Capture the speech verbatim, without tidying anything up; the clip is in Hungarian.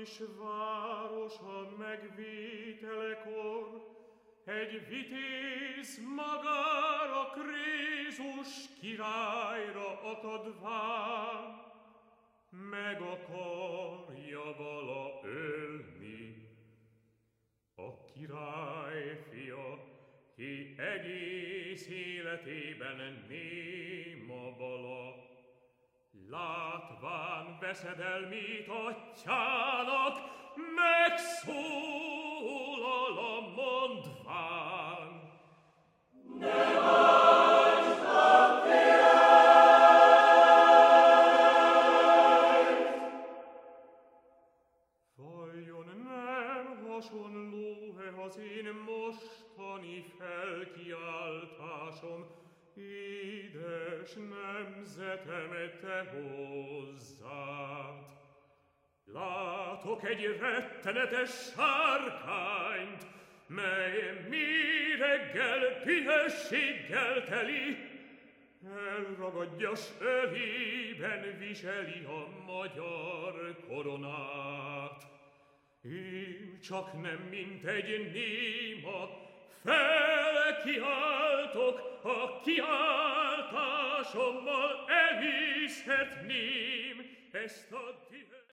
is városa megvételekor, egy vitéz magára Krézus királyra akadván, meg akarja vala ölni. A király fia, ki egész életében néma vala, látván veszedelmét atyának, megszólal a mondván. Ne váltsd a királyt! Vajon nem hasonló-e az én mostani felkiáltásom, édes nemzetem, te hozzád? Látok egy rettenetes sárkányt, mely méreggel, dühösséggel teli, elragadja, s ölében viseli a magyar koronát. Én csak nem mint egy néma felkiáltok, a kiáltásommal elűzhetném ezt a dühöt.